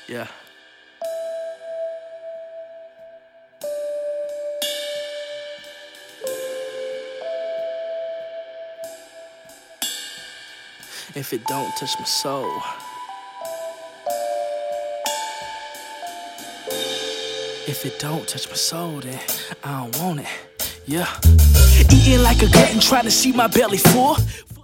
Yeah. If it don't touch my soul, if it don't touch my soul, then I don't want it. Yeah. Eating like a glutton, trying to see my belly full.